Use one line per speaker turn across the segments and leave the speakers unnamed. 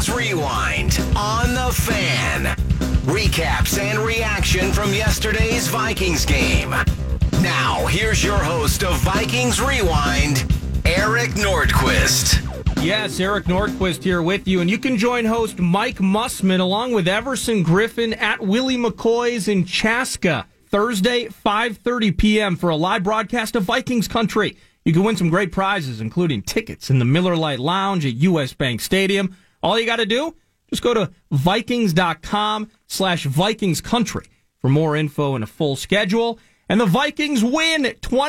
Vikings Rewind on the Fan. Recaps and reaction from yesterday's Vikings game. Now, here's your host of Vikings Rewind, Eric Nordquist.
Yes, Eric Nordquist here with you, and you can join host Mike Mussman along with Everson Griffin at Willie McCoy's in Chaska, Thursday, 5:30 p.m. for a live broadcast of Vikings Country. You can win some great prizes, including tickets in the Miller Lite Lounge at U.S. Bank Stadium. All you got to do, just go to Vikings.com/VikingsCountry for more info and a full schedule. And the Vikings win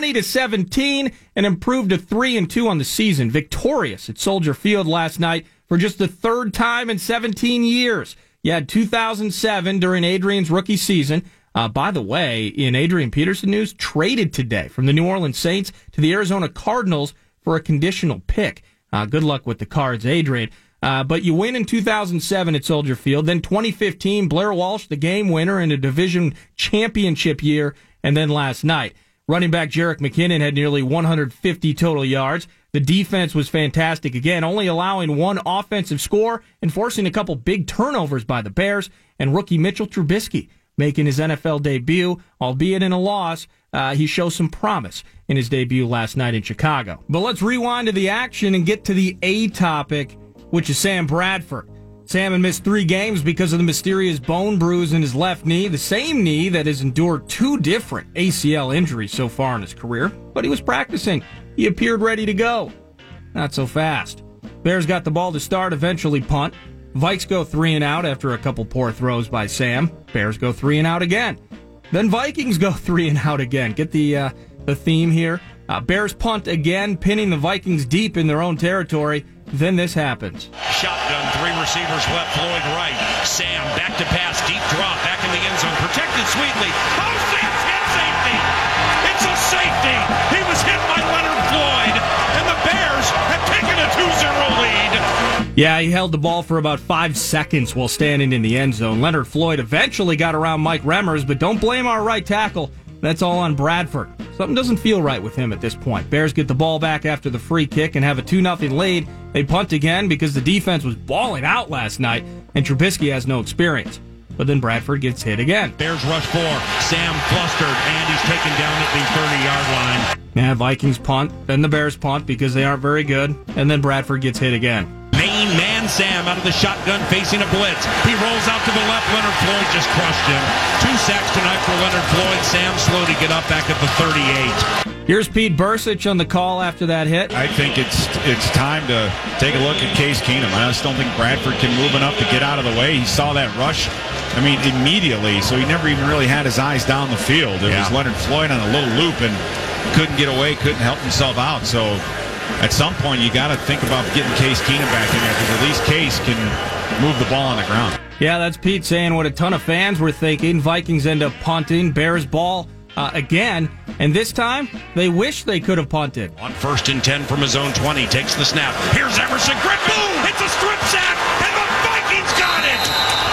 20-17 and improved to 3-2 on the season. Victorious at Soldier Field last night for just the third time in 17 years. You had 2007 during Adrian's rookie season. By the way, in Adrian Peterson news, traded today from the New Orleans Saints to the Arizona Cardinals for a conditional pick. Good luck with the Cards, Adrian. But you win in 2007 at Soldier Field. Then 2015, Blair Walsh, the game winner in a division championship year. And then last night, running back Jerick McKinnon had nearly 150 total yards. The defense was fantastic again, only allowing one offensive score and forcing a couple big turnovers by the Bears. And rookie Mitchell Trubisky making his NFL debut, albeit in a loss. He shows some promise in his debut last night in Chicago. But let's rewind to the action and get to the A topic, which is Sam Bradford. Sam had missed 3 games because of the mysterious bone bruise in his left knee, the same knee that has endured 2 different ACL injuries so far in his career. But he was practicing. He appeared ready to go. Not so fast. Bears got the ball to start, eventually punt. Vikes go 3 and out after a couple poor throws by Sam. Bears go 3 and out again. Then Vikings go 3 and out again. Get the theme here. Bears punt again, pinning the Vikings deep in their own territory. Then this happens.
Shotgun, 3 receivers left, Floyd right. Sam back to pass, deep drop, back in the end zone, protected sweetly. Oh, Sam's hit safety! It's a safety! He was hit by Leonard Floyd, and the Bears have taken a 2-0 lead.
Yeah, he held the ball for about 5 seconds while standing in the end zone. Leonard Floyd eventually got around Mike Remmers, but don't blame our right tackle. That's all on Bradford. Something doesn't feel right with him at this point. Bears get the ball back after the free kick and have a 2-0 lead. They punt again because the defense was balling out last night, and Trubisky has no experience. But then Bradford gets hit again.
Bears rush 4. Sam flustered, and he's taken down at the 30-yard line.
Yeah, Vikings punt, then the Bears punt because they aren't very good, and then Bradford gets hit again.
Main man Sam out of the shotgun facing a blitz. He rolls out to the left. Leonard Floyd just crushed him. 2 sacks tonight for Leonard Floyd. Sam slow to get up back at the 38.
Here's Pete Bursich on the call after that hit.
I think it's time to take a look at Case Keenum. I just don't think Bradford can move enough to get out of the way. He saw that rush, immediately, so he never even really had his eyes down the field. It was Leonard Floyd on a little loop and couldn't get away, couldn't help himself out. So at some point, you got to think about getting Case Keenum back in there because at least Case can move the ball on the ground.
Yeah, that's Pete saying what a ton of fans were thinking. Vikings end up punting. Bears ball again, and this time they wish they could have punted.
On 1st and 10 from his own 20, takes the snap. Here's Everson Griffin. It's a strip sack, and the Vikings got it.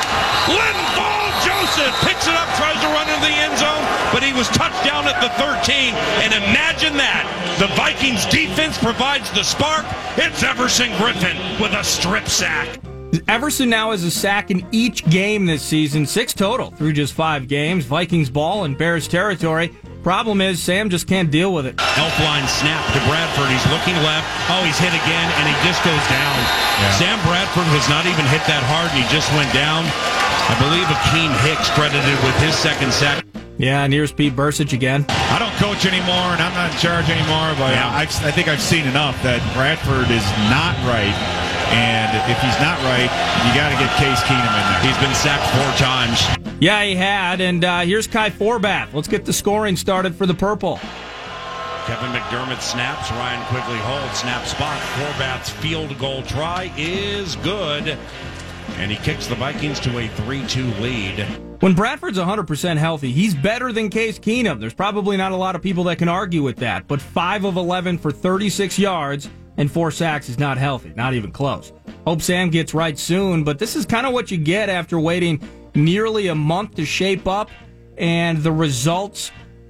Linval Joseph picks it up, tries to run into the end zone, but he was touched down at the 13. And imagine that. The Vikings defense provides the spark. It's Everson Griffin with a strip sack.
Everson now has a sack in each game this season, 6 total through just 5 games. Vikings ball in Bears territory. Problem is, Sam just can't deal with it.
Elfline snap to Bradford. He's looking left. Oh, he's hit again, and he just goes down. Yeah. Sam Bradford has not even hit that hard, and he just went down. I believe Akeem Hicks credited with his 2nd sack.
Yeah, and here's Pete Bursich again.
I don't coach anymore, and I'm not in charge anymore, but I think I've seen enough that Bradford is not right. And if he's not right, you got to get Case Keenum in there.
He's been sacked 4 times.
Yeah, he had. And here's Kai Forbath. Let's get the scoring started for the Purple.
Kevin McDermott snaps. Ryan Quigley holds. Snap spot. Forbath's field goal try is good. And he kicks the Vikings to a 3-2 lead.
When Bradford's 100% healthy, he's better than Case Keenum. There's probably not a lot of people that can argue with that. But 5 of 11 for 36 yards and 4 sacks is not healthy, not even close. Hope Sam gets right soon, but this is kind of what you get after waiting nearly a month to shape up, and the results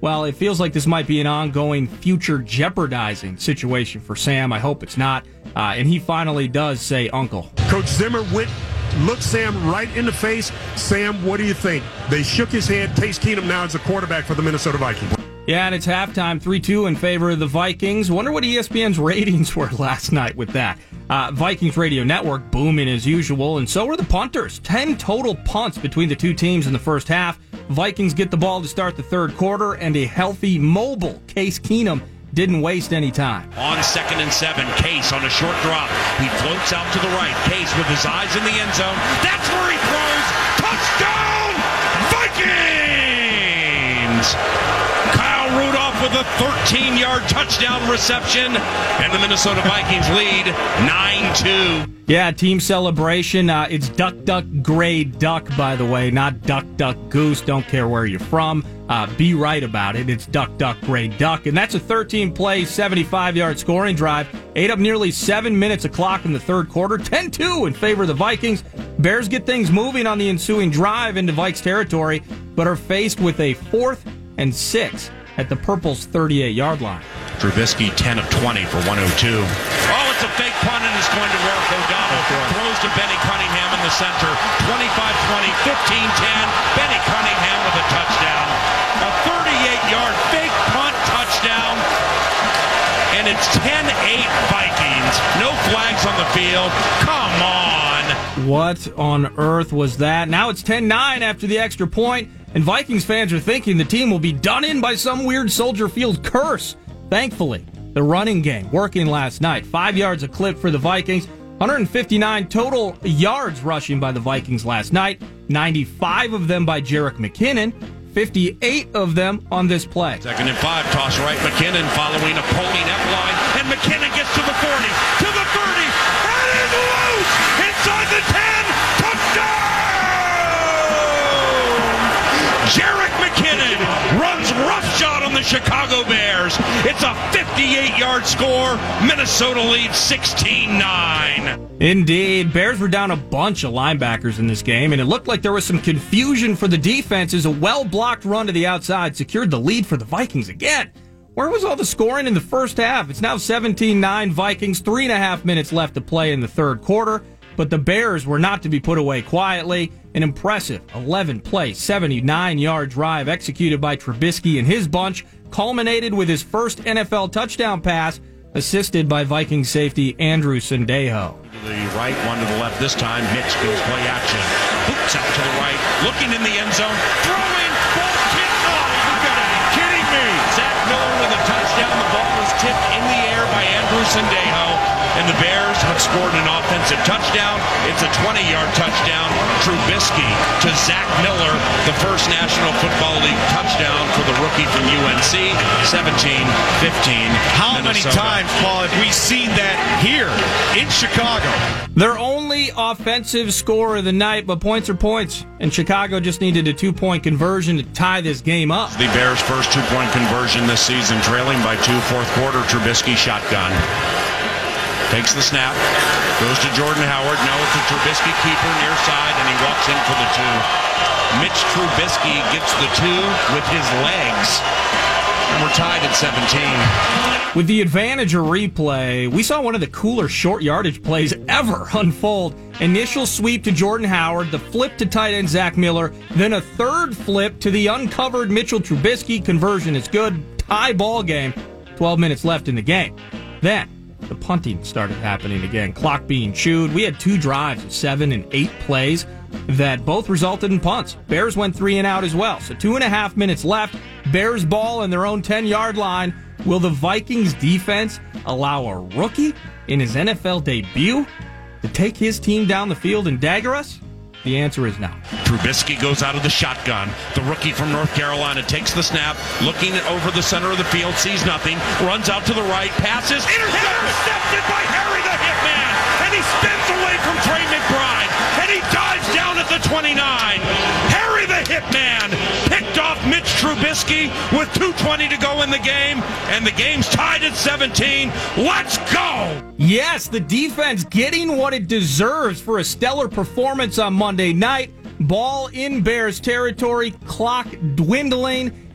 well, it feels like this might be an ongoing future jeopardizing situation for Sam. I hope it's not. And he finally does say uncle.
Coach Zimmer looked Sam right in the face. Sam, what do you think? They shook his head. Case Keenum now is the quarterback for the Minnesota Vikings.
Yeah, and it's halftime, 3-2 in favor of the Vikings. Wonder what ESPN's ratings were last night with that. Vikings Radio Network booming as usual, and so were the punters. 10 total punts between the two teams in the first half. Vikings get the ball to start the third quarter, and a healthy, mobile Case Keenum didn't waste any time.
On 2nd and 7, Case on a short drop. He floats out to the right. Case with his eyes in the end zone. That's where he throws. Touchdown, Vikings! Kyle Rudolph with a 13-yard touchdown reception, and the Minnesota Vikings lead 9-2.
Yeah, team celebration. It's Duck, Duck, Gray Duck, by the way, not Duck, Duck, Goose. Don't care where you're from. Be right about it. It's Duck, Duck, Gray Duck. And that's a 13-play, 75-yard scoring drive. Ate up nearly 7 minutes of clock in the third quarter. 10-2 in favor of the Vikings. Bears get things moving on the ensuing drive into Vikes territory, but are faced with a 4th and 6 at the Purple's 38-yard line.
Trubisky 10 of 20 for 102. Oh, it's a fake punt and it's going to work. O'Donnell throws to Benny Cunningham in the center. 25-20, 15-10. Benny Cunningham with a touchdown. A 38-yard fake punt touchdown. And it's 10-8 Vikings. No flags on the field. Come on.
What on earth was that? Now it's 10-9 after the extra point, and Vikings fans are thinking the team will be done in by some weird Soldier Field curse. Thankfully, the running game working last night. 5 yards a clip for the Vikings. 159 total yards rushing by the Vikings last night. 95 of them by Jerick McKinnon. 58 of them on this play.
2nd and 5, toss right. McKinnon following a pulling F-line, and McKinnon gets to the 40, to the 30, and is loose inside the 10. Touchdown! Jerick McKinnon runs roughshod on the Chicago Bears. It's a 58-yard score. Minnesota leads 16-9.
Indeed. Bears were down a bunch of linebackers in this game, and it looked like there was some confusion for the defense as a well-blocked run to the outside secured the lead for the Vikings again. Where was all the scoring in the first half? It's now 17-9 Vikings, 3.5 minutes left to play in the third quarter. But the Bears were not to be put away quietly. An impressive 11-play, 79-yard drive executed by Trubisky and his bunch culminated with his first NFL touchdown pass, assisted by Viking safety Andrew Sendejo.
The right, one to the left this time. Mitch goes play action. Boots out to the right, looking in the end zone, throwing, ball tipped off. You gotta be kidding me. Zach Miller with a touchdown. The ball was tipped in the air by Andrew Sendejo. And the Bears have scored an offensive touchdown. It's a 20-yard touchdown. Trubisky to Zach Miller, the first National Football League touchdown for the rookie from UNC. 17-15.
How
Minnesota.
many times, Paul, have we seen that here in Chicago?
Their only offensive score of the night, but points are points. And Chicago just needed a 2-point conversion to tie this game up.
The Bears' first 2-point conversion this season, trailing by 2, fourth quarter. Trubisky shotgun. Takes the snap, goes to Jordan Howard. No, it's a Trubisky keeper near side, and he walks in for the 2. Mitch Trubisky gets the 2 with his legs. And we're tied at 17.
With the advantage of replay, we saw one of the cooler short yardage plays ever unfold. Initial sweep to Jordan Howard, the flip to tight end Zach Miller, then a third flip to the uncovered Mitchell Trubisky. Conversion is good. Tie ball game. 12 minutes left in the game. Then the punting started happening again. Clock being chewed. We had 2 drives of 7 and 8 plays that both resulted in punts. Bears went 3 and out as well. So 2.5 minutes left. Bears ball in their own 10-yard line. Will the Vikings defense allow a rookie in his NFL debut to take his team down the field and dagger us? The answer is no.
Trubisky goes out of the shotgun. The rookie from North Carolina takes the snap, looking over the center of the field, sees nothing, runs out to the right, passes, intercepted by Harry the Hitman, and he spins away from Trey McBride, and he dives down at the 29. Harry the Hitman picked off Mitch Trubisky with 2:20 to go in the game, and the game's tied at 17. Let's go!
Yes, the defense getting what it deserves for a stellar performance on Monday night. Ball in Bears territory, clock dwindling,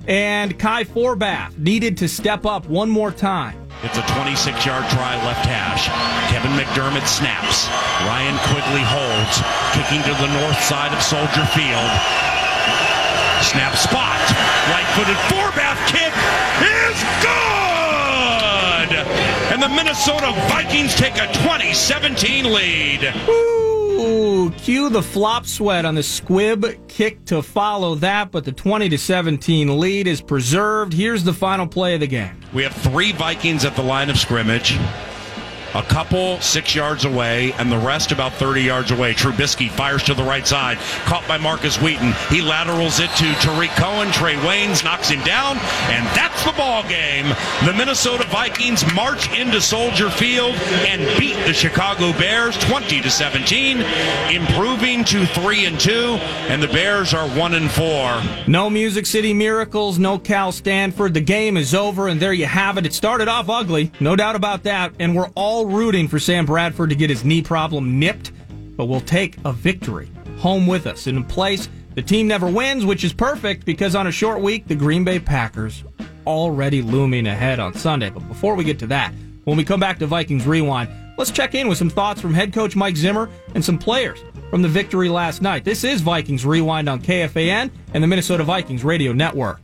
and Kai Forbath needed to step up one more time.
It's a 26-yard try left hash. Kevin McDermott snaps. Ryan Quigley holds, kicking to the north side of Soldier Field. Snap spot. Right-footed Forbath kick is good! And the Minnesota Vikings take a 20-17 lead.
Ooh, cue the flop sweat on the squib kick to follow that, but the 20-17 lead is preserved. Here's the final play of the game.
We have 3 Vikings at the line of scrimmage. A couple 6 yards away, and the rest about 30 yards away. Trubisky fires to the right side, caught by Marcus Wheaton. He laterals it to Tariq Cohen. Trey Waynes knocks him down, and that's the ball game. The Minnesota Vikings march into Soldier Field and beat the Chicago Bears 20-17, improving to 3-2, and the Bears are 1-4.
No Music City Miracles, no Cal Stanford. The game is over, and there you have it. It started off ugly, no doubt about that, and we're all rooting for Sam Bradford to get his knee problem nipped, but we'll take a victory home with us. And in place, the team never wins, which is perfect because on a short week, the Green Bay Packers already looming ahead on Sunday. But before we get to that, when we come back to Vikings Rewind, let's check in with some thoughts from head coach Mike Zimmer and some players from the victory last night. This is Vikings Rewind on KFAN and the Minnesota Vikings Radio Network.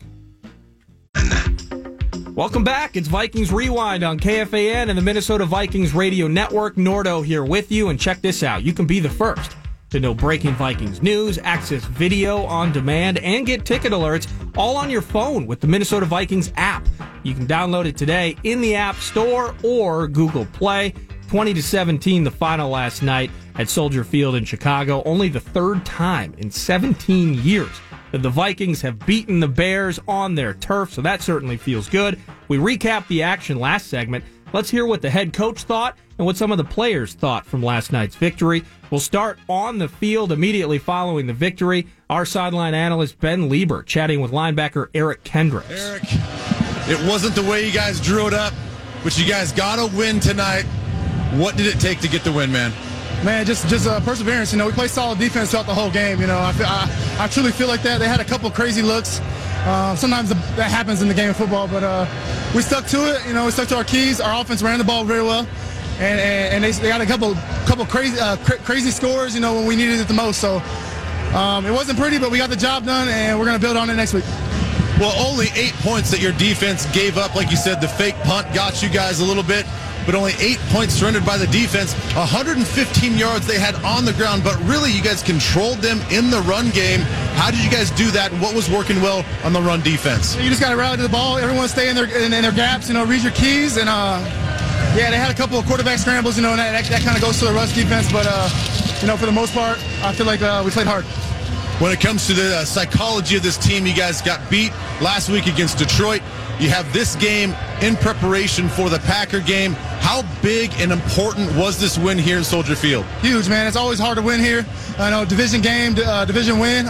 Welcome back. It's Vikings Rewind on KFAN and the Minnesota Vikings Radio Network. Nordo here with you, and check this out. You can be the first to know breaking Vikings news, access video on demand, and get ticket alerts all on your phone with the Minnesota Vikings app. You can download it today in the App Store or Google Play. 20-17 the final last night at Soldier Field in Chicago. Only the third time in 17 years that the Vikings have beaten the Bears on their turf, so that certainly feels good. We recapped the action last segment. Let's hear what the head coach thought and what some of the players thought from last night's victory. We'll start on the field immediately following the victory. Our sideline analyst, Ben Lieber, chatting with linebacker Eric Kendricks.
Eric, it wasn't the way you guys drew it up, but you guys got to win tonight. What did it take to get the win, man?
Man, just perseverance. We played solid defense throughout the whole game. I truly feel like that. They had a couple crazy looks. Sometimes that happens in the game of football, but we stuck to it. We stuck to our keys. Our offense ran the ball very well, and they got a couple crazy scores. When we needed it the most. So it wasn't pretty, but we got the job done, and we're going to build on it next week.
Well, only 8 points that your defense gave up. Like you said, the fake punt got you guys a little bit, but only 8 points surrendered by the defense. 115 yards they had on the ground, but really you guys controlled them in the run game. How did you guys do that, and what was working well on the run defense?
You just got to rally to the ball. Everyone stay in their gaps, read your keys, and they had a couple of quarterback scrambles, and that kind of goes to the rush defense, but for the most part, I feel like we played hard.
When it comes to the psychology of this team, you guys got beat last week against Detroit. You have this game in preparation for the Packer game. How big and important was this win here in Soldier Field?
Huge, man. It's always hard to win here. I know, division game, division win.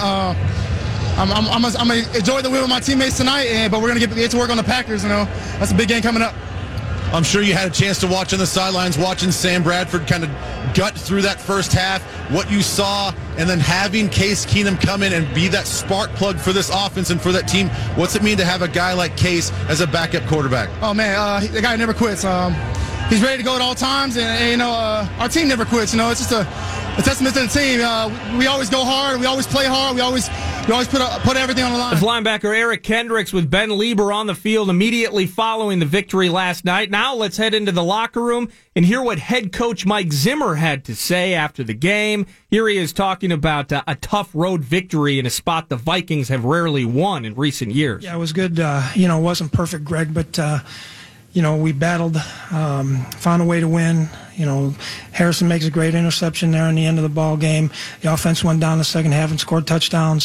I'm going to enjoy the win with my teammates tonight, but we're going to get to work on the Packers. That's a big game coming up.
I'm sure you had a chance to watch on the sidelines, watching Sam Bradford kind of gut through that first half, what you saw, and then having Case Keenum come in and be that spark plug for this offense and for that team. What's it mean to have a guy like Case as a backup quarterback?
Oh, man, the guy never quits. He's ready to go at all times, and our team never quits. It's just a testament to the team. We always go hard. We always play hard. We always put everything on the line.
That's linebacker Eric Kendricks with Ben Lieber on the field immediately following the victory last night. Now let's head into the locker room and hear what head coach Mike Zimmer had to say after the game. Here he is talking about a tough road victory in a spot the Vikings have rarely won in recent years.
Yeah, it was good. It wasn't perfect, Greg, but we battled, found a way to win. Harrison makes a great interception there in the end of the ball game. The offense went down the second half and scored touchdowns.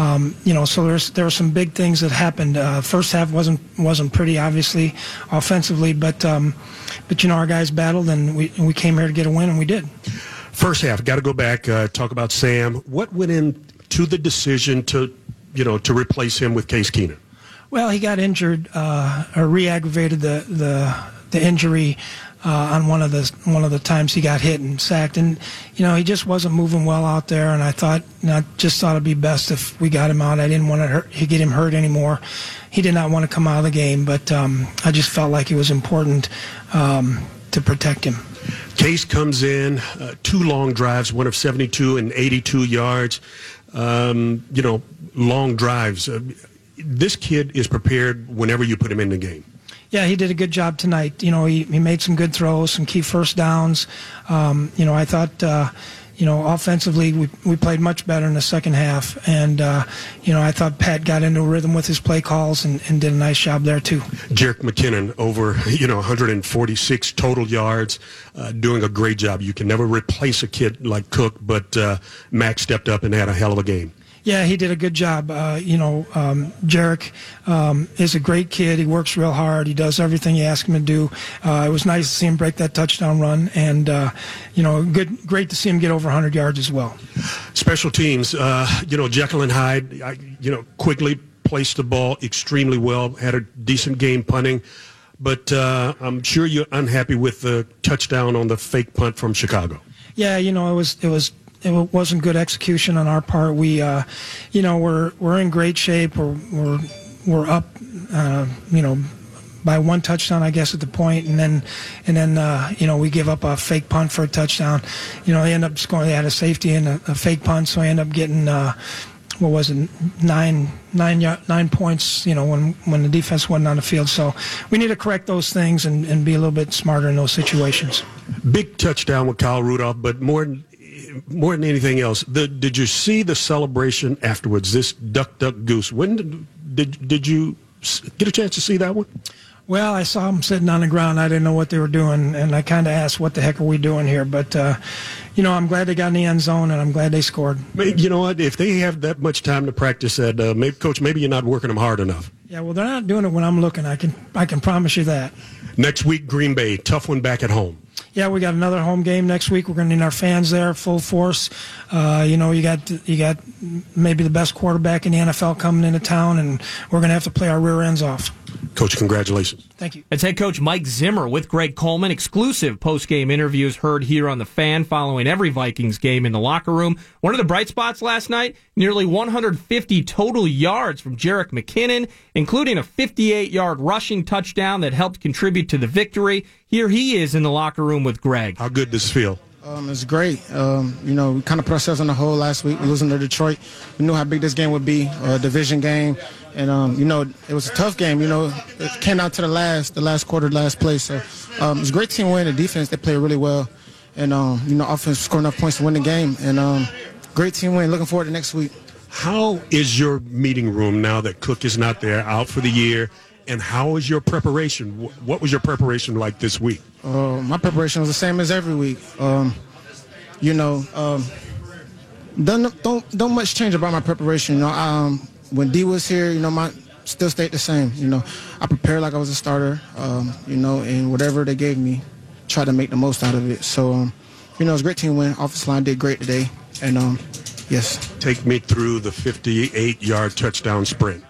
So there were some big things that happened. First half wasn't pretty, obviously, offensively, but our guys battled and we came here to get a win, and we did.
First half, got to go back, talk about Sam. What went into the decision to replace him with Case Keenum?
Well, he got injured or re-aggravated the injury on one of the times he got hit and sacked, and he just wasn't moving well out there. And I just thought it'd be best if we got him out. I didn't want to get him hurt anymore. He did not want to come out of the game, but I just felt like it was important to protect him.
Case comes in, 2 long drives, one of 72 and 82 yards. Long drives. This kid is prepared whenever you put him in the game.
Yeah, he did a good job tonight. He made some good throws, some key first downs. I thought, offensively we played much better in the second half. And, I thought Pat got into a rhythm with his play calls and did a nice job there, too.
Jerick McKinnon, over, 146 total yards, doing a great job. You can never replace a kid like Cook, but Mac stepped up and had a hell of a game.
Yeah, he did a good job. Jerick is a great kid. He works real hard. He does everything you ask him to do. It was nice to see him break that touchdown run, and great to see him get over 100 yards as well.
Special teams, Jekyll and Hyde, quickly placed the ball extremely well, had a decent game punting, but I'm sure you're unhappy with the touchdown on the fake punt from Chicago. Yeah,
it wasn't good execution on our part. We, we're in great shape. We're up, by 1 touchdown, I guess, at the point, and then we give up a fake punt for a touchdown. They end up scoring. They had a safety and a fake punt, so I end up getting 9 points. When the defense wasn't on the field. So we need to correct those things and be a little bit smarter in those situations.
Big touchdown with Kyle Rudolph, but more than anything else, did you see the celebration afterwards? This duck, duck, goose. When did you get a chance to see that one?
Well, I saw them sitting on the ground. I didn't know what they were doing, and I kind of asked, what the heck are we doing here? But, I'm glad they got in the end zone, and I'm glad they scored.
You know what? If they have that much time to practice that, Coach, maybe you're not working them hard enough.
Yeah, well, they're not doing it when I'm looking. I can promise you that.
Next week, Green Bay. Tough one back at home.
Yeah, we got another home game next week. We're going to need our fans there, full force. You got maybe the best quarterback in the NFL coming into town, and we're going to have to play our rear ends off.
Coach, congratulations.
Thank you.
It's head coach Mike Zimmer with Greg Coleman. Exclusive post-game interviews heard here on The Fan following every Vikings game in the locker room. One of the bright spots last night, nearly 150 total yards from Jerick McKinnon, including a 58-yard rushing touchdown that helped contribute to the victory. Here he is in the locker room with Greg.
How good does it feel?
It's great. We kind of put ourselves on the hole last week. We losing to Detroit. We knew how big this game would be, a division game. And, it was a tough game. It came down to the last quarter, last play. So it was a great team win. The defense, they played really well. And, offense scored enough points to win the game. And great team win. Looking forward to next week.
How is your meeting room now that Cook is not there, out for the year? And how is your preparation? What was your preparation like this week?
My preparation was the same as every week. Don't much change about my preparation. When D was here, my still stayed the same. I prepared like I was a starter. And whatever they gave me, tried to make the most out of it. So, it was a great team win. Offensive line did great today, and yes.
Take me through the 58-yard touchdown sprint.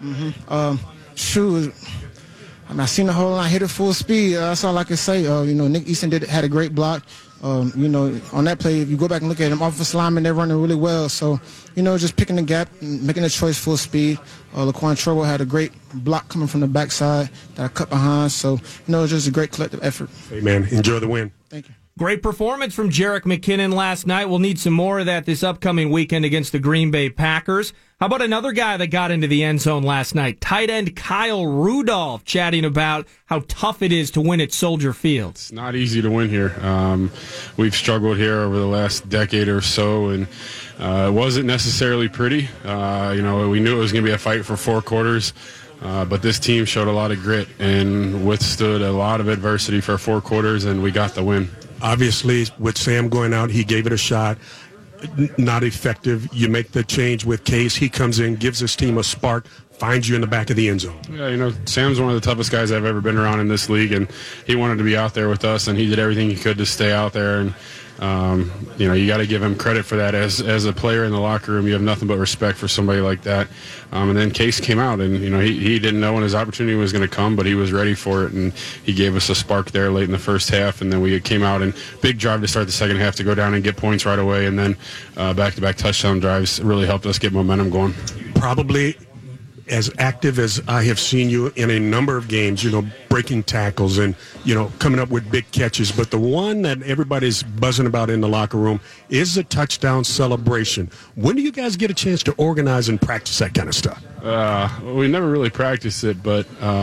I seen the whole line hit it full speed. That's all I can say. Nick Easton had a great block. On that play, if you go back and look at them, offensive linemen, they're running really well. So, just picking the gap, and making a choice full speed. Laquan Treadwell had a great block coming from the backside that I cut behind. So, it was just a great collective effort.
Hey, man, enjoy the win.
Thank you.
Great performance from Jerick McKinnon last night. We'll need some more of that this upcoming weekend against the Green Bay Packers. How about another guy that got into the end zone last night? Tight end Kyle Rudolph chatting about how tough it is to win at Soldier Field.
It's not easy to win here. We've struggled here over the last decade or so, and it wasn't necessarily pretty. We knew it was going to be a fight for 4 quarters. But this team showed a lot of grit and withstood a lot of adversity for 4 quarters, and we got the win.
Obviously, with Sam going out, he gave it a shot. Not effective. You make the change with Case. He comes in, gives his team a spark, finds you in the back of the end zone.
Yeah, Sam's one of the toughest guys I've ever been around in this league, and he wanted to be out there with us, and he did everything he could to stay out there. And you got to give him credit for that. As a player in the locker room, you have nothing but respect for somebody like that. And then Case came out, and he didn't know when his opportunity was going to come, but he was ready for it, and he gave us a spark there late in the first half. And then we came out and big drive to start the second half to go down and get points right away, and then back-to-back touchdown drives really helped us get momentum going.
Probably as active as I have seen you in a number of games, breaking tackles and, coming up with big catches. But the one that everybody's buzzing about in the locker room is the touchdown celebration. When do you guys get a chance to organize and practice that kind of stuff?
We never really practiced it, but,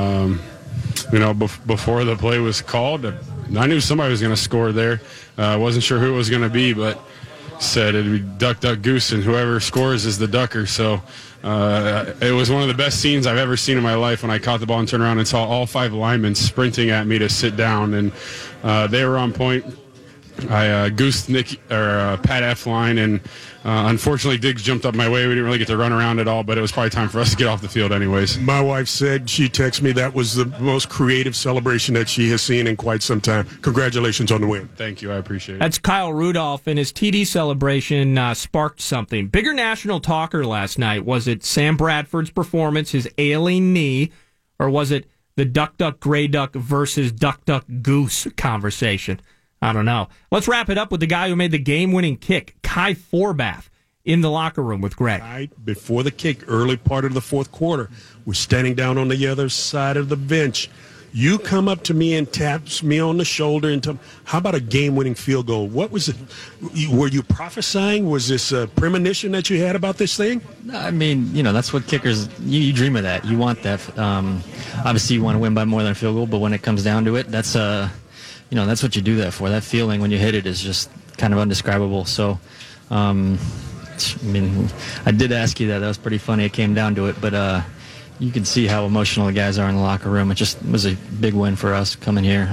before the play was called, I knew somebody was going to score there. I wasn't sure who it was going to be, but said it'd be duck, duck, goose, and whoever scores is the ducker. So it was one of the best scenes I've ever seen in my life when I caught the ball and turned around and saw all 5 linemen sprinting at me to sit down, and they were on point. I goosed Pat F line, and unfortunately Diggs jumped up my way. We didn't really get to run around at all, but it was probably time for us to get off the field anyways.
My wife said, she texted me, that was the most creative celebration that she has seen in quite some time. Congratulations on the win.
Thank you. I appreciate it.
That's Kyle Rudolph, and his TD celebration sparked something. Bigger national talker last night. Was it Sam Bradford's performance, his ailing knee, or was it the duck, duck, gray duck versus duck, duck, goose conversation? I don't know. Let's wrap it up with the guy who made the game-winning kick, Kai Forbath, in the locker room with Greg.
Right before the kick, early part of the fourth quarter, we're standing down on the other side of the bench. You come up to me and taps me on the shoulder and tell me, how about a game-winning field goal? What was it? Were you prophesying? Was this a premonition that you had about this thing?
I mean, that's what kickers, you dream of that. You want that. Obviously, you want to win by more than a field goal, but when it comes down to it, that's what you do that for. That feeling when you hit it is just kind of indescribable. So, I did ask you that. That was pretty funny. It came down to it, but you can see how emotional the guys are in the locker room. It just was a big win for us coming here.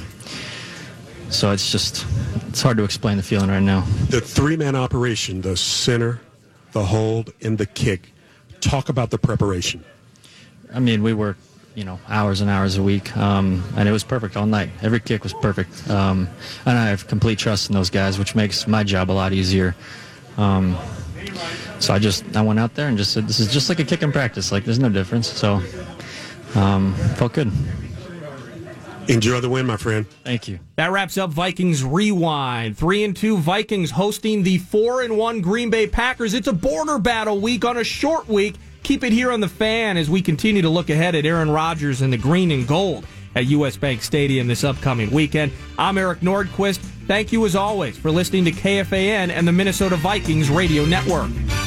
So it's hard to explain the feeling right now.
The 3-man operation, the center, the hold, and the kick. Talk about the preparation.
I mean, we worked hours and hours a week, and it was perfect all night. Every kick was perfect, and I have complete trust in those guys, which makes my job a lot easier. So I went out there and just said, this is just like a kick in practice. Like, there's no difference. So, felt good.
Enjoy the win, my friend.
Thank you.
That wraps up Vikings Rewind. 3-2 Vikings hosting the 4-1 Green Bay Packers. It's a border battle week on a short week. Keep it here on The Fan as we continue to look ahead at Aaron Rodgers and the green and gold at U.S. Bank Stadium this upcoming weekend. I'm Eric Nordquist. Thank you, as always, for listening to KFAN and the Minnesota Vikings Radio Network.